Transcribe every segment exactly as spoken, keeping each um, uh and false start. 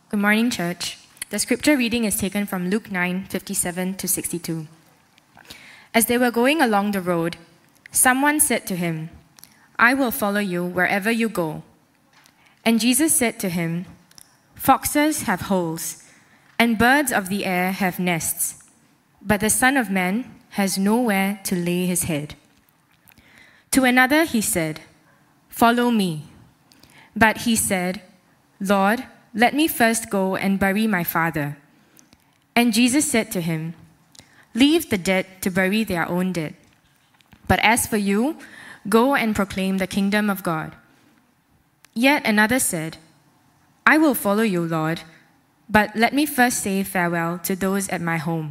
Good morning, church. The scripture reading is taken from Luke nine, fifty-seven to sixty-two. As they were going along the road, someone said to him, "I will follow you wherever you go." And Jesus said to him, "Foxes have holes, and birds of the air have nests, but the Son of Man has nowhere to lay his head." To another he said, "Follow me." But he said, "Lord, let me first go and bury my father." And Jesus said to him, "Leave the dead to bury their own dead. But as for you, go and proclaim the kingdom of God." Yet another said, "I will follow you, Lord, but let me first say farewell to those at my home."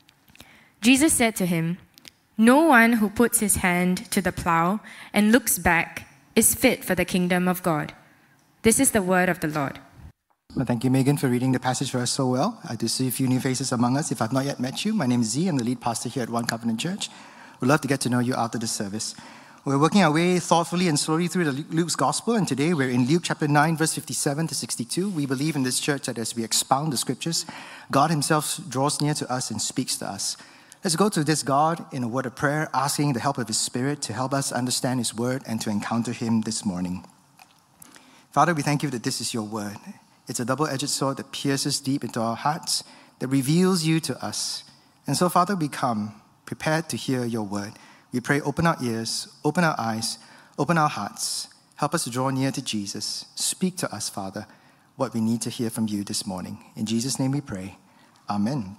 Jesus said to him, "No one who puts his hand to the plow and looks back is fit for the kingdom of God." This is the word of the Lord. Well, thank you, Megan, for reading the passage for us so well. I do see a few new faces among us. If I've not yet met you, my name is Z. I'm the lead pastor here at One Covenant Church. We'd love to get to know you after the service. We're working our way thoughtfully and slowly through the Luke's Gospel, and today we're in Luke chapter nine, verse fifty-seven to sixty-two. We believe in this church that as we expound the scriptures, God himself draws near to us and speaks to us. Let's go to this God in a word of prayer, asking the help of his Spirit to help us understand his word and to encounter him this morning. Father, we thank you that this is your word. It's a double-edged sword that pierces deep into our hearts, that reveals you to us. And so, Father, we come prepared to hear your word. We pray, open our ears, open our eyes, open our hearts. Help us to draw near to Jesus. Speak to us, Father, what we need to hear from you this morning. In Jesus' name we pray. Amen.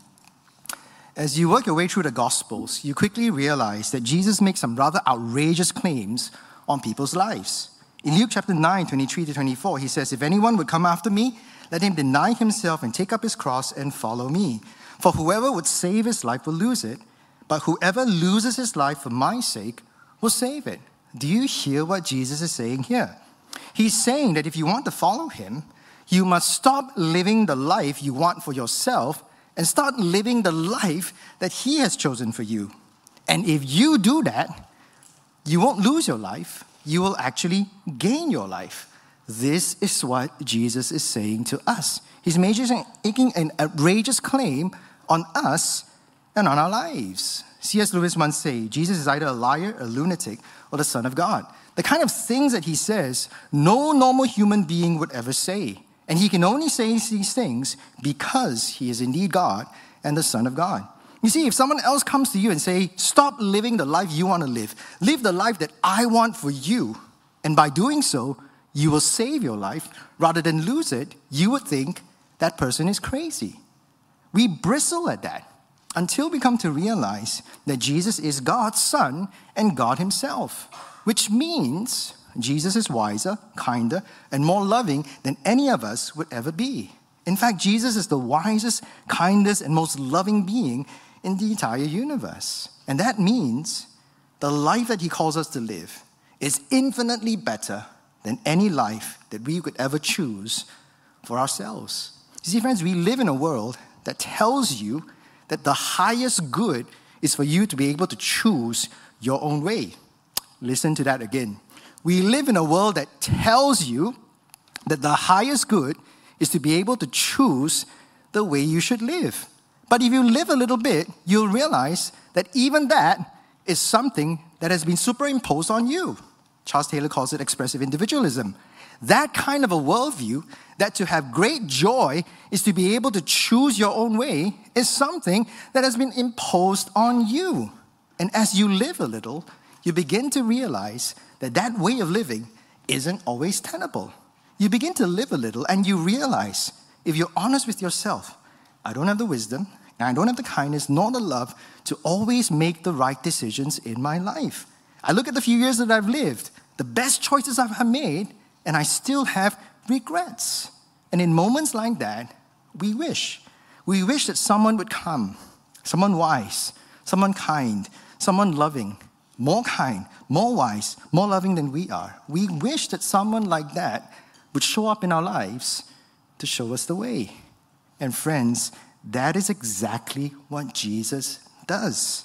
As you work your way through the Gospels, you quickly realize that Jesus makes some rather outrageous claims on people's lives. In Luke chapter nine, twenty-three to twenty-four, he says, "If anyone would come after me, let him deny himself and take up his cross and follow me. For whoever would save his life will lose it, but whoever loses his life for my sake will save it." Do you hear what Jesus is saying here? He's saying that if you want to follow him, you must stop living the life you want for yourself and start living the life that he has chosen for you. And if you do that, you won't lose your life. You will actually gain your life. This is what Jesus is saying to us. He's making an outrageous claim on us and on our lives. C S Lewis once said, Jesus is either a liar, a lunatic, or the Son of God. The kind of things that he says, no normal human being would ever say. And he can only say these things because he is indeed God and the Son of God. You see, if someone else comes to you and say, "Stop living the life you want to live. Live the life that I want for you. And by doing so, you will save your life rather than lose it," you would think that person is crazy. We bristle at that until we come to realize that Jesus is God's Son and God himself, which means Jesus is wiser, kinder, and more loving than any of us would ever be. In fact, Jesus is the wisest, kindest, and most loving being in the entire universe. And that means the life that he calls us to live is infinitely better than any life that we could ever choose for ourselves. You see, friends, we live in a world that tells you that the highest good is for you to be able to choose your own way. Listen to that again. We live in a world that tells you that the highest good is to be able to choose the way you should live. But if you live a little bit, you'll realize that even that is something that has been superimposed on you. Charles Taylor calls it expressive individualism. That kind of a worldview, that to have great joy is to be able to choose your own way, is something that has been imposed on you. And as you live a little, you begin to realize that that way of living isn't always tenable. You begin to live a little and you realize, if you're honest with yourself, I don't have the wisdom, and I don't have the kindness nor the love to always make the right decisions in my life. I look at the few years that I've lived, the best choices I've made, and I still have regrets. And in moments like that, we wish. We wish that someone would come, someone wise, someone kind, someone loving, more kind, more wise, more loving than we are. We wish that someone like that would show up in our lives to show us the way. And friends, that is exactly what Jesus does.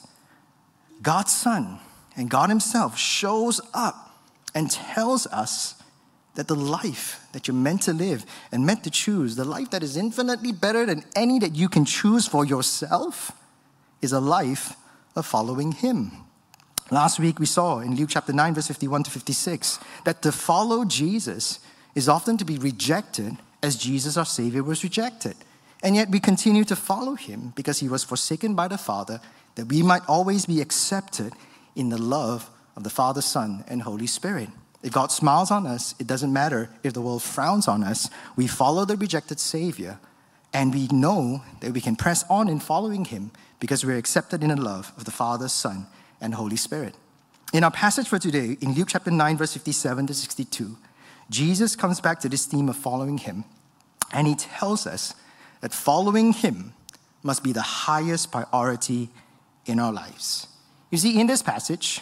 God's Son and God himself shows up and tells us that the life that you're meant to live and meant to choose, the life that is infinitely better than any that you can choose for yourself, is a life of following Him. Last week we saw in Luke chapter nine, verse fifty-one to fifty-six, that to follow Jesus is often to be rejected as Jesus, our Savior, was rejected. And yet we continue to follow Him because He was forsaken by the Father, that we might always be accepted in the love of the Father, Son, and Holy Spirit. If God smiles on us, it doesn't matter if the world frowns on us. We follow the rejected Savior, and we know that we can press on in following Him because we're accepted in the love of the Father, Son, and Holy Spirit. In our passage for today, in Luke chapter nine, verse fifty-seven to sixty-two, Jesus comes back to this theme of following Him, and He tells us that following Him must be the highest priority in our lives. You see, in this passage,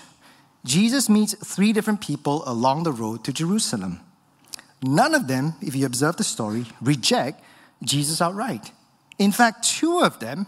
Jesus meets three different people along the road to Jerusalem. None of them, if you observe the story, reject Jesus outright. In fact, two of them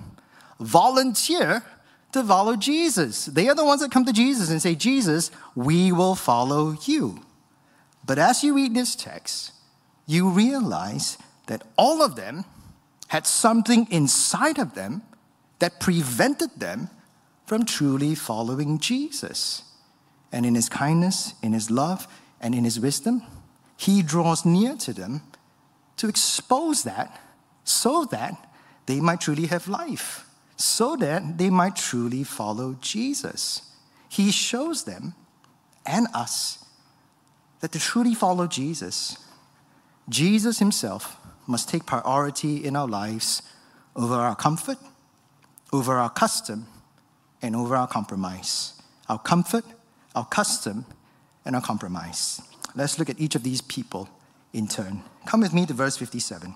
volunteer to follow Jesus. They are the ones that come to Jesus and say, Jesus, we will follow you. But as you read this text, you realize that all of them had something inside of them that prevented them from truly following Jesus. And in His kindness, in His love, and in His wisdom, He draws near to them to expose that so that they might truly have life, so that they might truly follow Jesus. He shows them and us that to truly follow Jesus, Jesus Himself must take priority in our lives over our comfort, over our custom, and over our compromise. Our comfort, our custom, and our compromise. Let's look at each of these people in turn. Come with me to verse fifty-seven.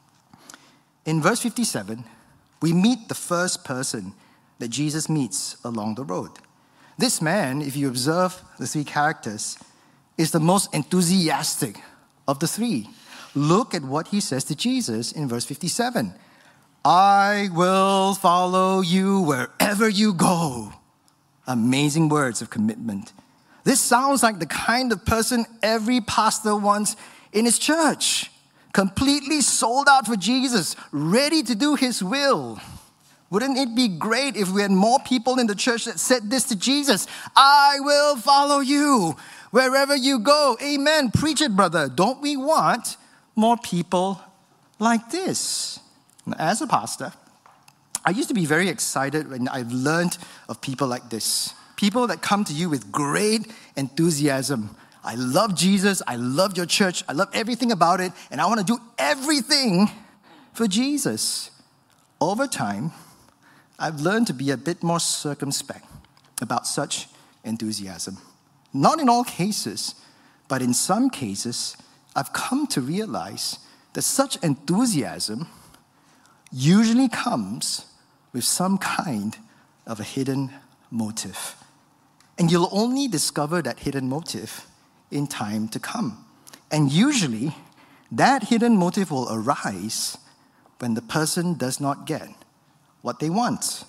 In verse fifty-seven, we meet the first person that Jesus meets along the road. This man, if you observe the three characters, is the most enthusiastic of the three. Look at what he says to Jesus in verse fifty-seven. I will follow you wherever you go. Amazing words of commitment. This sounds like the kind of person every pastor wants in his church. Completely sold out for Jesus, ready to do His will. Wouldn't it be great if we had more people in the church that said this to Jesus? I will follow you wherever you go. Amen. Preach it, brother. Don't we want more people like this? As a pastor, I used to be very excited when I've learned of people like this. People that come to you with great enthusiasm. I love Jesus, I love your church, I love everything about it, and I want to do everything for Jesus. Over time, I've learned to be a bit more circumspect about such enthusiasm. Not in all cases, but in some cases, I've come to realize that such enthusiasm usually comes with some kind of a hidden motive. And you'll only discover that hidden motive in time to come. And usually, that hidden motive will arise when the person does not get what they want.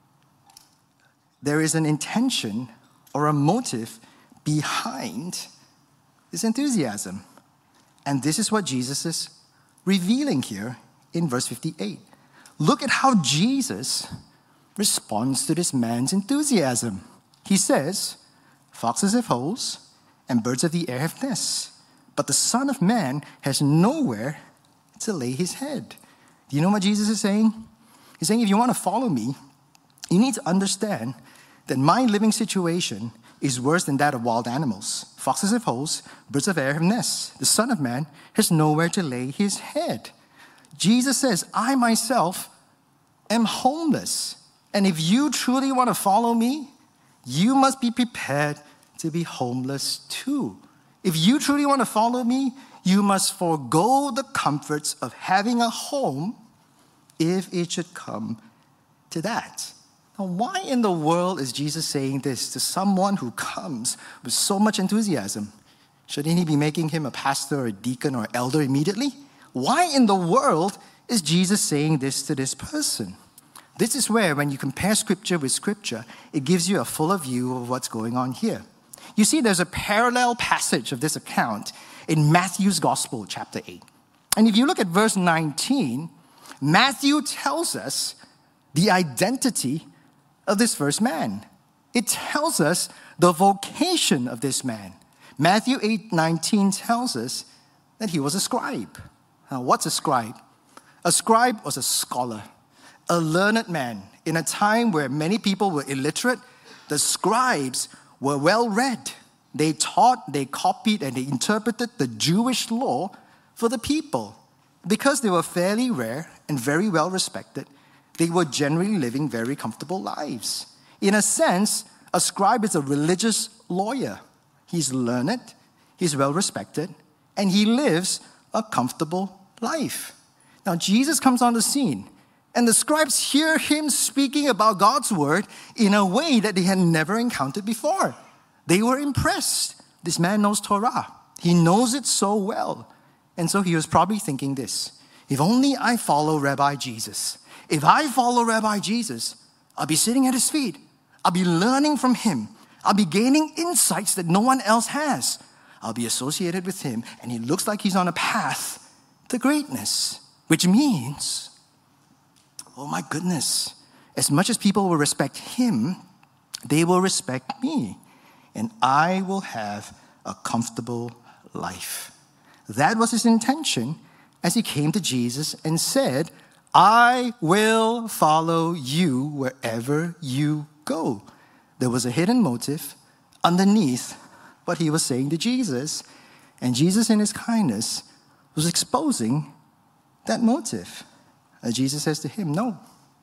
There is an intention or a motive behind this enthusiasm. And this is what Jesus is revealing here in verse fifty-eight. Look at how Jesus responds to this man's enthusiasm. He says, foxes have holes, and birds of the air have nests, but the Son of Man has nowhere to lay his head. Do you know what Jesus is saying? He's saying, if you want to follow me, you need to understand that my living situation is worse than that of wild animals. Foxes have holes, birds of air have nests. The Son of Man has nowhere to lay his head. Jesus says, I myself am homeless. And if you truly want to follow me, you must be prepared to be homeless too. If you truly want to follow me, you must forego the comforts of having a home if it should come to that. Now, why in the world is Jesus saying this to someone who comes with so much enthusiasm? Shouldn't he be making him a pastor or a deacon or elder immediately? Why in the world is Jesus saying this to this person? This is where, when you compare Scripture with Scripture, it gives you a fuller view of what's going on here. You see, there's a parallel passage of this account in Matthew's Gospel, chapter eight. And if you look at verse nineteen, Matthew tells us the identity of this first man. It tells us the vocation of this man. Matthew eight nineteen tells us that he was a scribe. Now, what's a scribe? A scribe was a scholar, a learned man. In a time where many people were illiterate, the scribes were well read. They taught, they copied, and they interpreted the Jewish law for the people. Because they were fairly rare and very well respected, they were generally living very comfortable lives. In a sense, a scribe is a religious lawyer. He's learned, he's well respected, and he lives a comfortable life. Now, Jesus comes on the scene, and the scribes hear him speaking about God's word in a way that they had never encountered before. They were impressed. This man knows Torah. He knows it so well. And so he was probably thinking this: if only I follow Rabbi Jesus. If I follow Rabbi Jesus, I'll be sitting at his feet. I'll be learning from him. I'll be gaining insights that no one else has. I'll be associated with him, and he looks like he's on a path to greatness, which means, oh my goodness, as much as people will respect him, they will respect me, and I will have a comfortable life. That was his intention as he came to Jesus and said, I will follow you wherever you go. There was a hidden motive underneath what he was saying to Jesus, and Jesus in his kindness was exposing that motive. And Jesus says to him, no.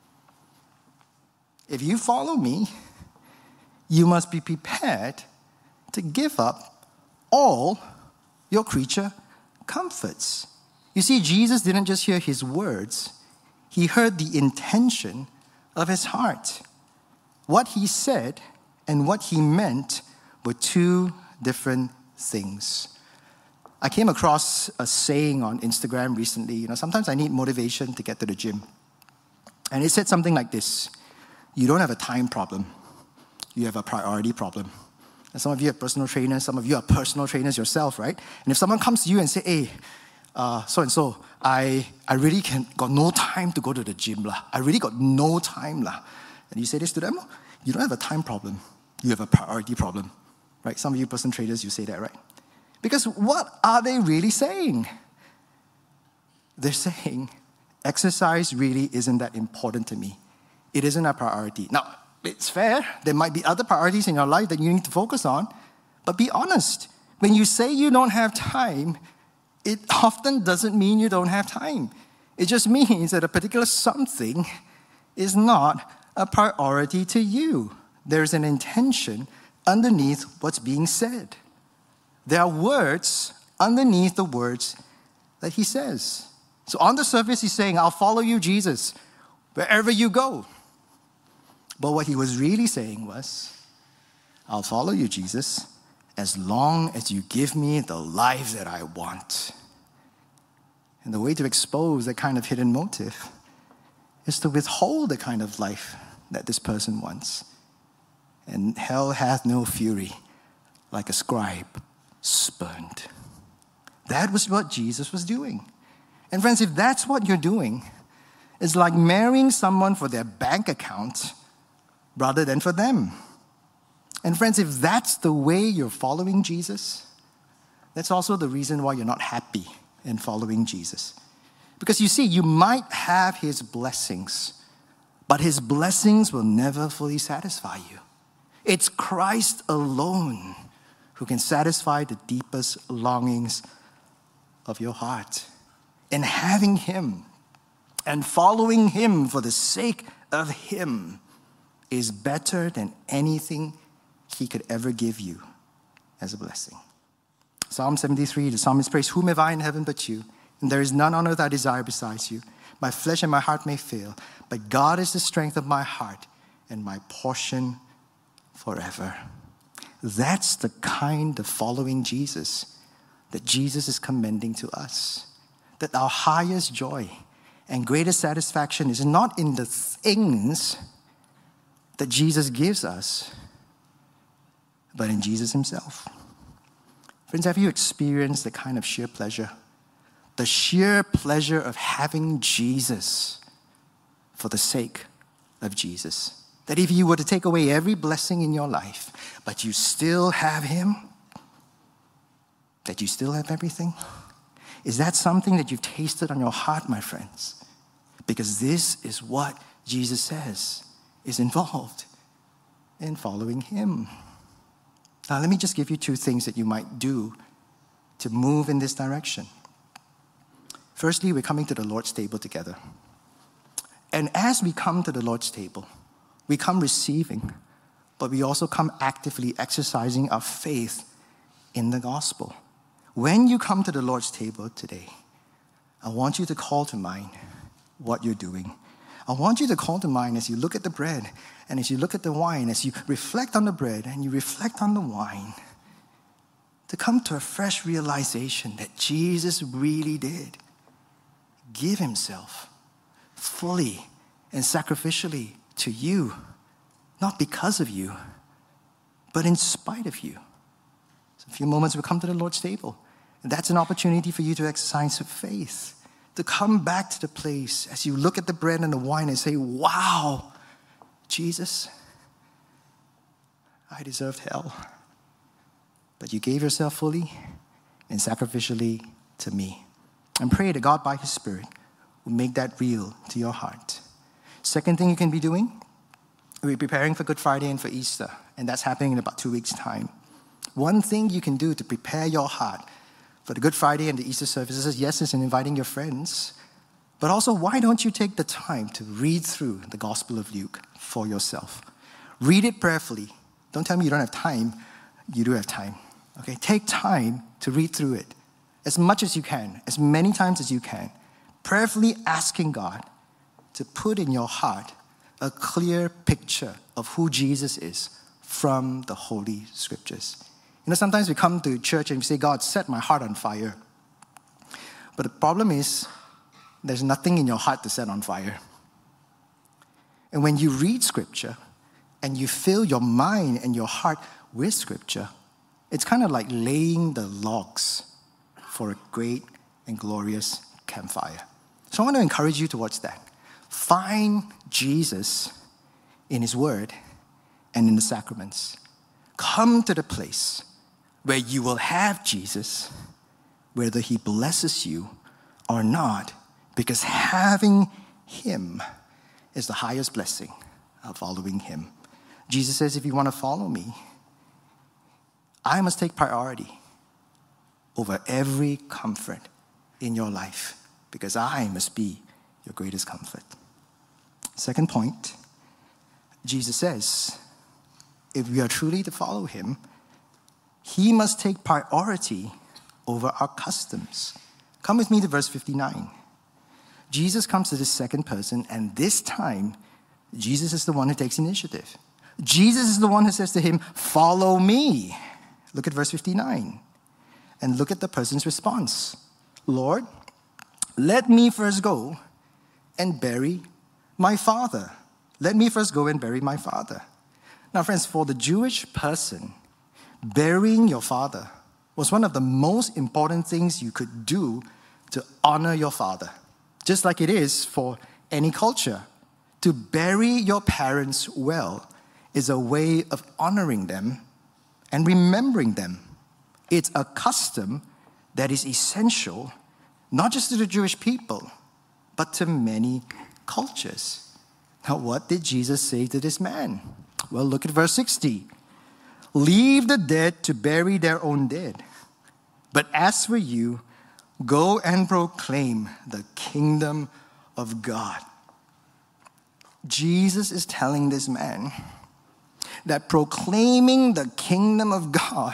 If you follow me, you must be prepared to give up all your creature comforts. You see, Jesus didn't just hear his words, he heard the intention of his heart. What he said and what he meant were two different things. I came across a saying on Instagram recently. You know, sometimes I need motivation to get to the gym. And it said something like this: you don't have a time problem, you have a priority problem. And some of you are personal trainers, some of you are personal trainers yourself, right? And if someone comes to you and say, hey, uh, so-and-so, I, I really can, got no time to go to the gym, lah. I really got no time, lah. And you say this to them, you don't have a time problem, you have a priority problem, right? Some of you personal traders, you say that, right? Because what are they really saying? They're saying, exercise really isn't that important to me. It isn't a priority. Now, it's fair. There might be other priorities in your life that you need to focus on, but be honest. When you say you don't have time, it often doesn't mean you don't have time. It just means that a particular something is not a priority to you. There's an intention underneath what's being said. There are words underneath the words that he says. So on the surface, he's saying, I'll follow you, Jesus, wherever you go. But what he was really saying was, I'll follow you, Jesus, as long as you give me the life that I want. And the way to expose that kind of hidden motive is to withhold the kind of life that this person wants. And hell hath no fury like a scribe spurned. That was what Jesus was doing. And friends, if that's what you're doing, it's like marrying someone for their bank account rather than for them. And friends, if that's the way you're following Jesus, that's also the reason why you're not happy in following Jesus. Because you see, you might have his blessings, but his blessings will never fully satisfy you. It's Christ alone who can satisfy the deepest longings of your heart. And having him and following him for the sake of him is better than anything he could ever give you as a blessing. Psalm seventy-three, the psalmist prays, whom have I in heaven but you? And there is none on earth I desire besides you. My flesh and my heart may fail, but God is the strength of my heart and my portion forever. That's the kind of following Jesus that Jesus is commending to us. That our highest joy and greatest satisfaction is not in the things that Jesus gives us, but in Jesus himself. Friends, have you experienced the kind of sheer pleasure? The sheer pleasure of having Jesus for the sake of Jesus. That if you were to take away every blessing in your life, but you still have him, that you still have everything? Is that something that you've tasted on your heart, my friends? Because this is what Jesus says is involved in following him. Now, let me just give you two things that you might do to move in this direction. Firstly, we're coming to the Lord's table together. And as we come to the Lord's table, we come receiving, but we also come actively exercising our faith in the gospel. When you come to the Lord's table today, I want you to call to mind what you're doing. I want you to call to mind as you look at the bread and as you look at the wine, as you reflect on the bread and you reflect on the wine, to come to a fresh realization that Jesus really did give himself fully and sacrificially to you, not because of you, but in spite of you. So in a few moments we'll come to the Lord's table, and that's an opportunity for you to exercise faith, to come back to the place as you look at the bread and the wine and say, wow, Jesus, I deserved hell, but you gave yourself fully and sacrificially to me. And pray that God, by his Spirit, will make that real to your heart. Second thing you can be doing, we're preparing for Good Friday and for Easter, and that's happening in about two weeks' time. One thing you can do to prepare your heart for the Good Friday and the Easter services, yes, is in inviting your friends, but also why don't you take the time to read through the Gospel of Luke for yourself? Read it prayerfully. Don't tell me you don't have time. You do have time. Okay, take time to read through it as much as you can, as many times as you can, prayerfully asking God to put in your heart a clear picture of who Jesus is from the Holy Scriptures. You know, sometimes we come to church and we say, God, set my heart on fire. But the problem is, there's nothing in your heart to set on fire. And when you read Scripture and you fill your mind and your heart with Scripture, it's kind of like laying the logs for a great and glorious campfire. So I want to encourage you towards that. Find Jesus in his word and in the sacraments. Come to the place where you will have Jesus, whether he blesses you or not, because having him is the highest blessing of following him. Jesus says, if you want to follow me, I must take priority over every comfort in your life, because I must be your greatest comfort. Second point, Jesus says, if we are truly to follow him, he must take priority over our customs. Come with me to verse fifty-nine. Jesus comes to the second person, and this time, Jesus is the one who takes initiative. Jesus is the one who says to him, follow me. Look at verse fifty-nine. And look at the person's response. Lord, let me first go and bury my father. Let me first go and bury my father. Now, friends, for the Jewish person, burying your father was one of the most important things you could do to honor your father. Just like it is for any culture. To bury your parents well is a way of honoring them and remembering them. It's a custom that is essential, not just to the Jewish people, but to many cultures. Now, what did Jesus say to this man? Well, look at verse sixty. Leave the dead to bury their own dead. But as for you, go and proclaim the kingdom of God. Jesus is telling this man that proclaiming the kingdom of God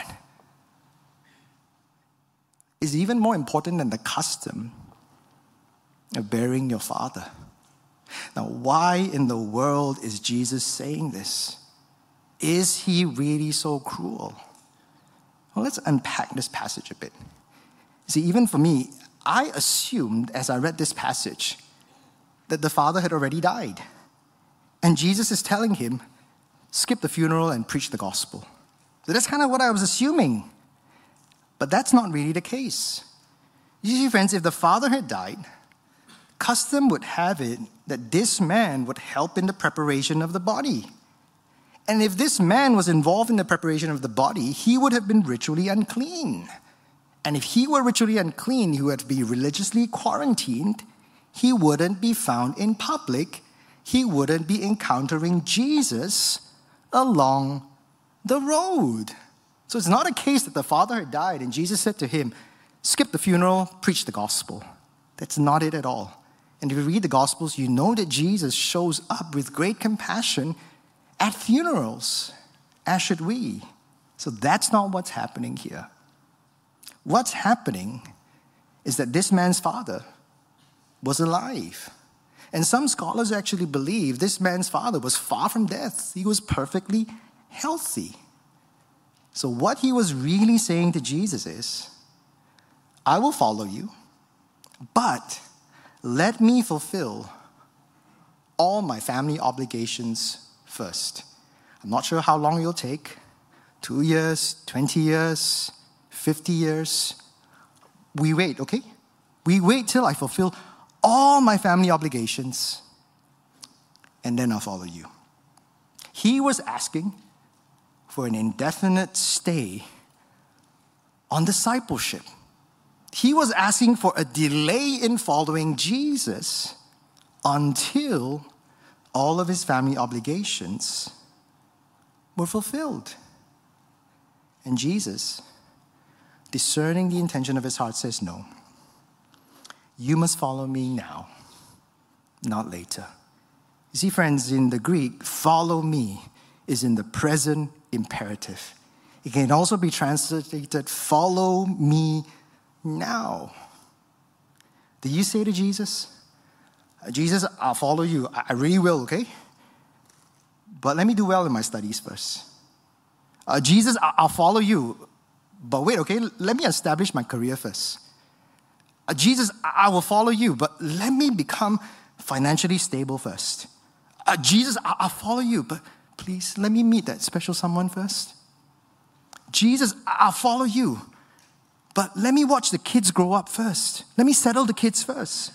is even more important than the custom of burying your father. Now, why in the world is Jesus saying this? Is he really so cruel? Well, let's unpack this passage a bit. See, even for me, I assumed as I read this passage that the father had already died. And Jesus is telling him, skip the funeral and preach the gospel. So that's kind of what I was assuming. But that's not really the case. You see, friends, if the father had died, custom would have it that this man would help in the preparation of the body. And if this man was involved in the preparation of the body, he would have been ritually unclean. And if he were ritually unclean, he would be religiously quarantined. He wouldn't be found in public. He wouldn't be encountering Jesus along the road. So it's not a case that the father had died and Jesus said to him, skip the funeral, preach the gospel. That's not it at all. And if you read the Gospels, you know that Jesus shows up with great compassion at funerals, as should we. So that's not what's happening here. What's happening is that this man's father was alive. And some scholars actually believe this man's father was far from death. He was perfectly healthy. So what he was really saying to Jesus is, I will follow you, but let me fulfill all my family obligations first. I'm not sure how long it'll take. Two years, twenty years, fifty years. We wait, okay? We wait till I fulfill all my family obligations, and then I'll follow you. He was asking for an indefinite stay on discipleship. He was asking for a delay in following Jesus until all of his family obligations were fulfilled. And Jesus, discerning the intention of his heart, says, no, you must follow me now, not later. You see, friends, in the Greek, follow me is in the present imperative. It can also be translated, follow me now. Did you say to Jesus, Jesus, I'll follow you. I really will, okay? But let me do well in my studies first. Uh, Jesus, I'll follow you. But wait, okay? Let me establish my career first. Uh, Jesus, I will follow you. But let me become financially stable first. Uh, Jesus, I'll follow you. But please, let me meet that special someone first. Jesus, I'll follow you. But let me watch the kids grow up first. Let me settle the kids first.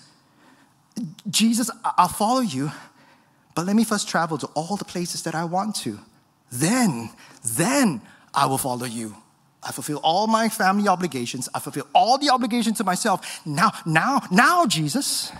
Jesus, I'll follow you, but let me first travel to all the places that I want to. Then, then I will follow you. I fulfill all my family obligations. I fulfill all the obligations to myself. Now, now, now, Jesus,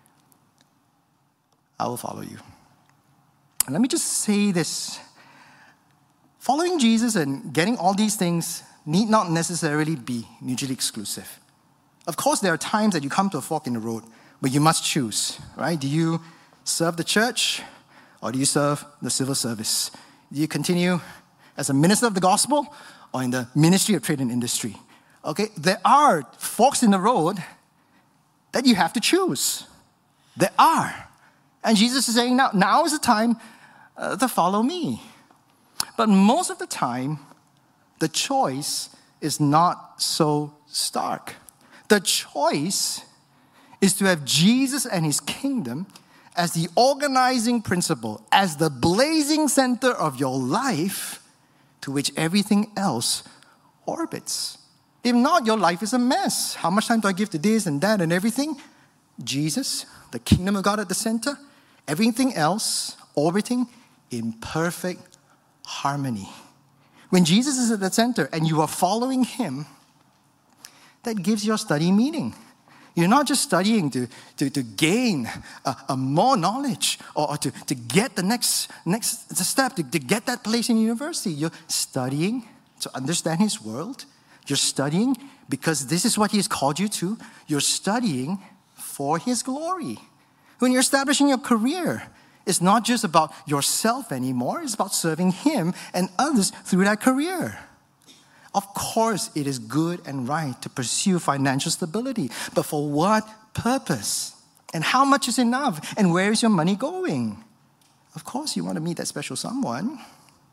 I will follow you. And let me just say this. Following Jesus and getting all these things need not necessarily be mutually exclusive. Of course, there are times that you come to a fork in the road where you must choose, right? Do you serve the church or do you serve the civil service? Do you continue as a minister of the gospel or in the ministry of trade and industry? Okay, there are forks in the road that you have to choose. There are. And Jesus is saying, now, now is the time uh, to follow me. But most of the time, the choice is not so stark. The choice is to have Jesus and his kingdom as the organizing principle, as the blazing center of your life to which everything else orbits. If not, your life is a mess. How much time do I give to this and that and everything? Jesus, the kingdom of God at the center, everything else orbiting in perfect harmony. When Jesus is at the center and you are following him, that gives your study meaning. You're not just studying to, to, to gain a, a more knowledge or, or to, to get the next, next step, to, to get that place in university. You're studying to understand his world. You're studying because this is what he has called you to. You're studying for his glory. When you're establishing your career, it's not just about yourself anymore. It's about serving him and others through that career. Of course, it is good and right to pursue financial stability, but for what purpose? And how much is enough? And where is your money going? Of course, you want to meet that special someone.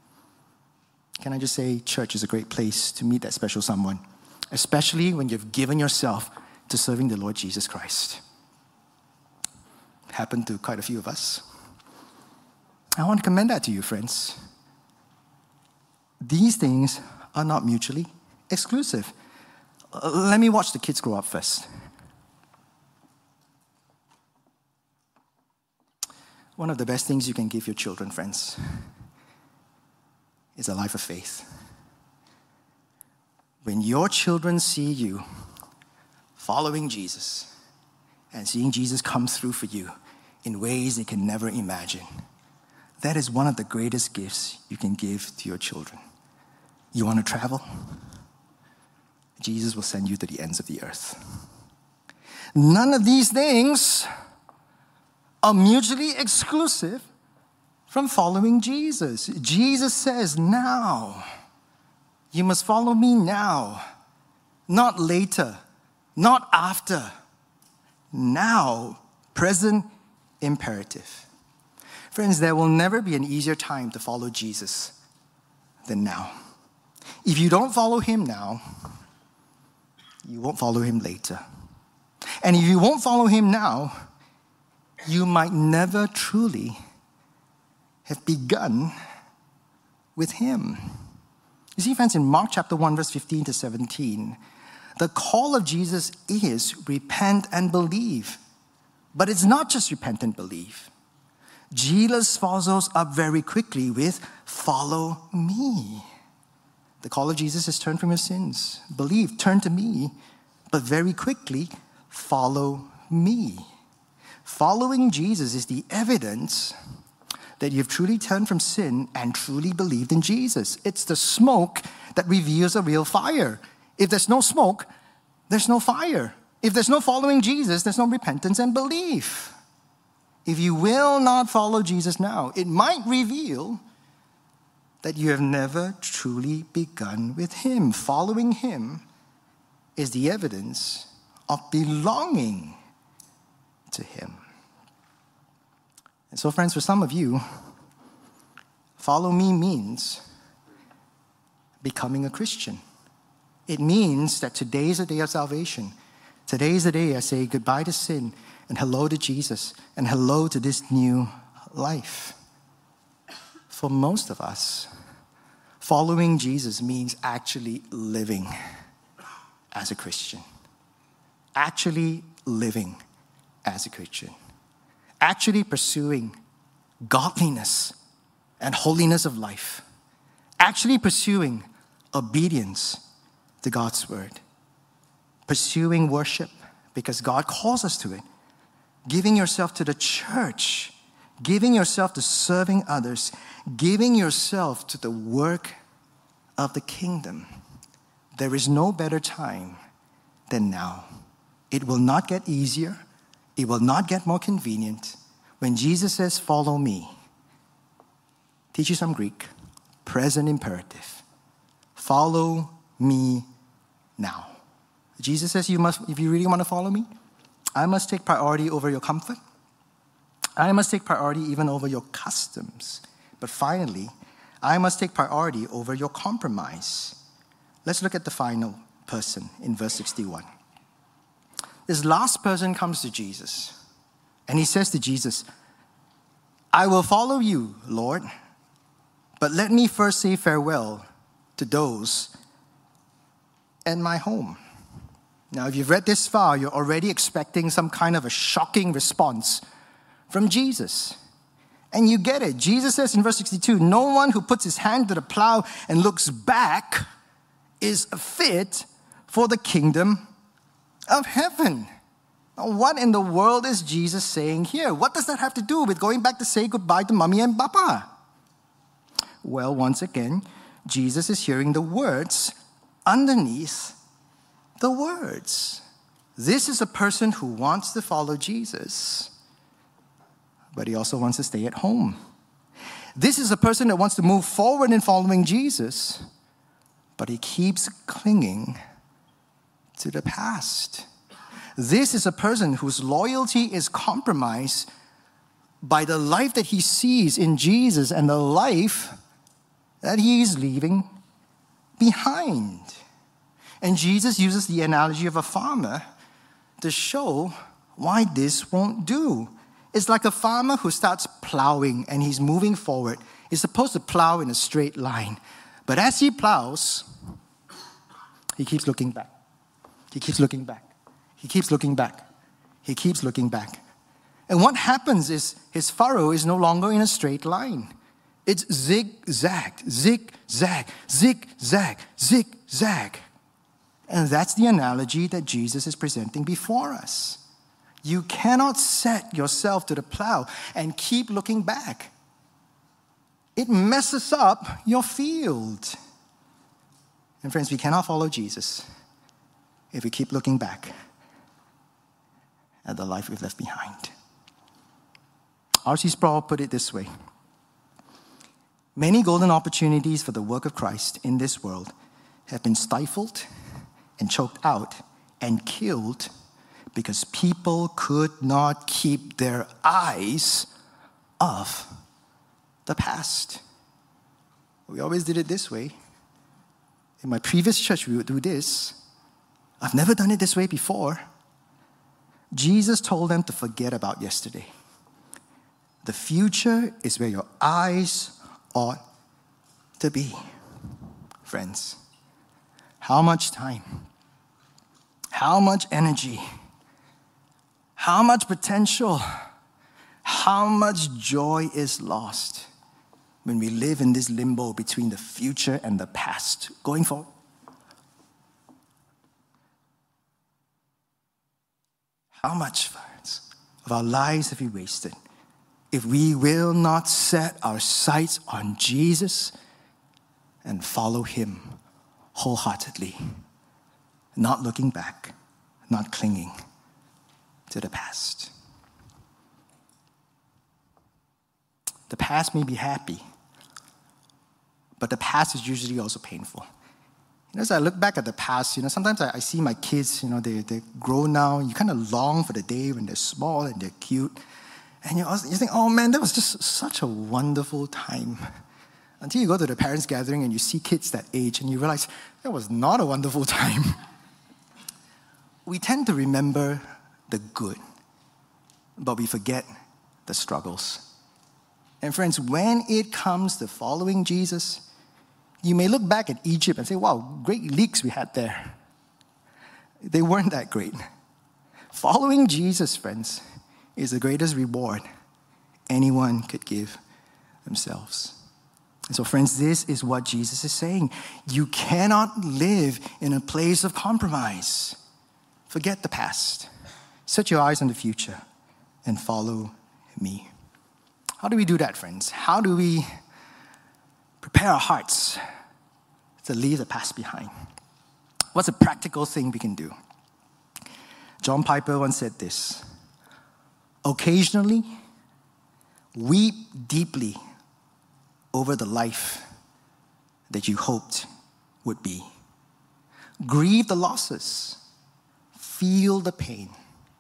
Can I just say, church is a great place to meet that special someone, especially when you've given yourself to serving the Lord Jesus Christ. It happened to quite a few of us. I want to commend that to you, friends. These things are not mutually exclusive. Uh, let me watch the kids grow up first. One of the best things you can give your children, friends, is a life of faith. When your children see you following Jesus and seeing Jesus come through for you in ways they can never imagine, that is one of the greatest gifts you can give to your children. You want to travel? Jesus will send you to the ends of the earth. None of these things are mutually exclusive from following Jesus. Jesus says, now. You must follow me now. Not later. Not after. Now. Present imperative. Friends, there will never be an easier time to follow Jesus than now. If you don't follow him now, you won't follow him later. And if you won't follow him now, you might never truly have begun with him. You see, friends, in Mark chapter one, verse fifteen to seventeen, the call of Jesus is repent and believe. But it's not just repent and believe. Jesus follows up very quickly with, follow me. The call of Jesus is turn from your sins. Believe, turn to me. But very quickly, follow me. Following Jesus is the evidence that you've truly turned from sin and truly believed in Jesus. It's the smoke that reveals a real fire. If there's no smoke, there's no fire. If there's no following Jesus, there's no repentance and belief. If you will not follow Jesus now, it might reveal that you have never truly begun with him. Following him is the evidence of belonging to him. And so, friends, for some of you, follow me means becoming a Christian. It means that today is a day of salvation. Today is the day I say goodbye to sin and hello to Jesus and hello to this new life. For most of us, following Jesus means actually living as a Christian. Actually living as a Christian. Actually pursuing godliness and holiness of life. Actually pursuing obedience to God's word. Pursuing worship because God calls us to it. Giving yourself to the church. Giving yourself to serving others. Giving yourself to the work of the kingdom. There is no better time than now. It will not get easier. It will not get more convenient. When Jesus says, follow me, teach you some Greek, present imperative. Follow me now. Jesus says, you must, if you really want to follow me, I must take priority over your comfort. I must take priority even over your customs. But finally, I must take priority over your compromise. Let's look at the final person in verse sixty-one. This last person comes to Jesus, and he says to Jesus, I will follow you, Lord, but let me first say farewell to those in my home. Now, if you've read this far, you're already expecting some kind of a shocking response from Jesus. And you get it. Jesus says in verse sixty-two, no one who puts his hand to the plow and looks back is fit for the kingdom of heaven. Now, what in the world is Jesus saying here? What does that have to do with going back to say goodbye to mommy and papa? Well, once again, Jesus is hearing the words underneath the words. This is a person who wants to follow Jesus, but he also wants to stay at home. This is a person that wants to move forward in following Jesus, but he keeps clinging to the past. This is a person whose loyalty is compromised by the life that he sees in Jesus and the life that he is leaving behind. And Jesus uses the analogy of a farmer to show why this won't do. It's like a farmer who starts plowing and he's moving forward. He's supposed to plow in a straight line. But as he plows, he keeps looking back. He keeps looking back. He keeps looking back. He keeps looking back. And what happens is his furrow is no longer in a straight line. It's zigzag, zigzag, zigzag, zigzag. And that's the analogy that Jesus is presenting before us. You cannot set yourself to the plow and keep looking back. It messes up your field. And friends, we cannot follow Jesus if we keep looking back at the life we've left behind. R C Sproul put it this way: many golden opportunities for the work of Christ in this world have been stifled and choked out and killed because people could not keep their eyes off the past. We always did it this way. In my previous church, we would do this. I've never done it this way before. Jesus told them to forget about yesterday. The future is where your eyes ought to be. Friends, how much time, how much energy, how much potential, how much joy is lost when we live in this limbo between the future and the past going forward. How much, friends, of our lives have we wasted if we will not set our sights on Jesus and follow him wholeheartedly, not looking back, not clinging to the past. The past may be happy, but the past is usually also painful. You know, as I look back at the past, you know, sometimes I, I see my kids, you know, they, they grow now. You kind of long for the day when they're small and they're cute. And you, also, you think, oh man, that was just such a wonderful time. Until you go to the parents' gathering and you see kids that age and you realize that was not a wonderful time. We tend to remember the good, but we forget the struggles. And friends, when it comes to following Jesus, you may look back at Egypt and say, wow, great leaks we had there. They weren't that great. Following Jesus, friends, is the greatest reward anyone could give themselves. And so, friends, this is what Jesus is saying. You cannot live in a place of compromise. Forget the past. Set your eyes on the future and follow me. How do we do that, friends? How do we prepare our hearts to leave the past behind? What's a practical thing we can do? John Piper once said this: occasionally, weep deeply over the life that you hoped would be. Grieve the losses. Feel the pain.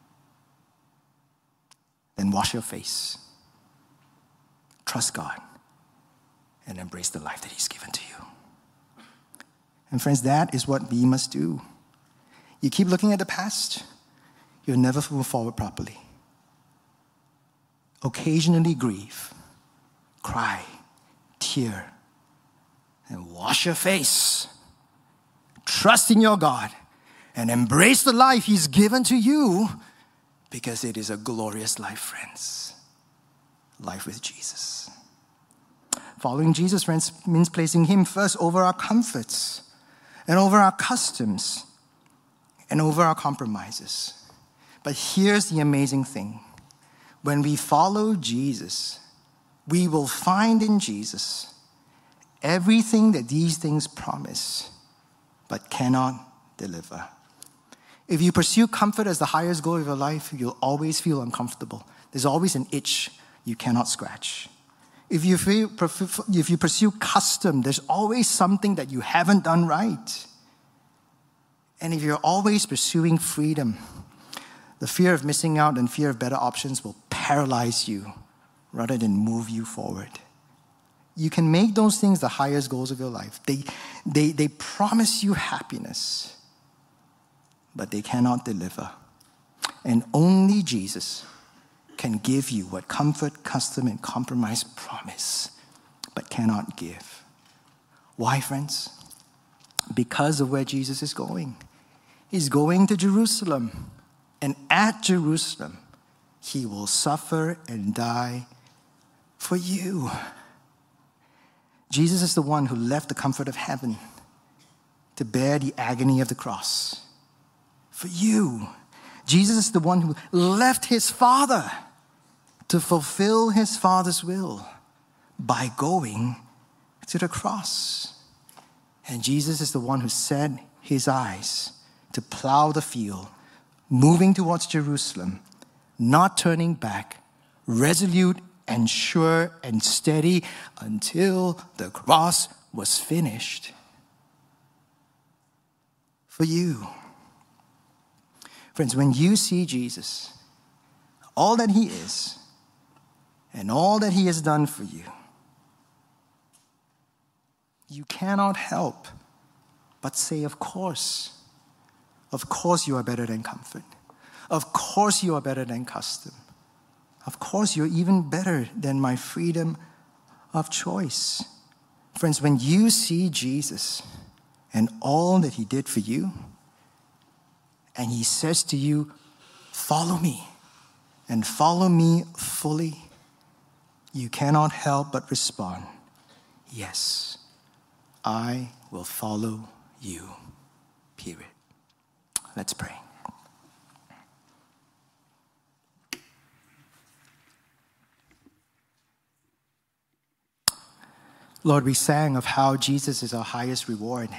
Then wash your face. Trust God and embrace the life that he's given to you. And friends, that is what we must do. You keep looking at the past, you'll never move forward properly. Occasionally grieve, cry, tear, and wash your face. Trust in your God and embrace the life he's given to you, because it is a glorious life, friends. Life with Jesus. Following Jesus, friends, means placing him first over our comforts and over our customs and over our compromises. But here's the amazing thing. When we follow Jesus, we will find in Jesus everything that these things promise but cannot deliver. If you pursue comfort as the highest goal of your life, you'll always feel uncomfortable. There's always an itch you cannot scratch. If you, feel, if you pursue custom, there's always something that you haven't done right. And if you're always pursuing freedom, the fear of missing out and fear of better options will paralyze you rather than move you forward. You can make those things the highest goals of your life. They, they, they promise you happiness, but they cannot deliver. And only Jesus can give you what comfort, custom, and compromise promise, but cannot give. Why, friends? Because of where Jesus is going. He's going to Jerusalem. And at Jerusalem, he will suffer and die for you. Jesus is the one who left the comfort of heaven to bear the agony of the cross for you. Jesus is the one who left his Father to fulfill his Father's will by going to the cross. And Jesus is the one who set his eyes to plow the field, moving towards Jerusalem, not turning back, resolute and sure and steady until the cross was finished for you. Friends, when you see Jesus, all that he is and all that he has done for you, you cannot help but say, of course, of course you are better than comfort. Of course you are better than custom. Of course you're even better than my freedom of choice. Friends, when you see Jesus and all that he did for you, and he says to you, follow me, and follow me fully, you cannot help but respond, yes, I will follow you, period. Let's pray. Lord, we sang of how Jesus is our highest reward.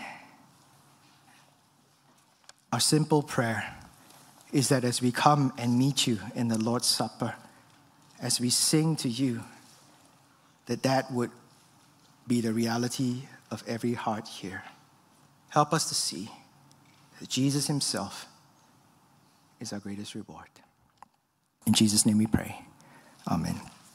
Our simple prayer is that as we come and meet you in the Lord's Supper, as we sing to you, that that would be the reality of every heart here. Help us to see that Jesus himself is our greatest reward. In Jesus' name we pray. Amen.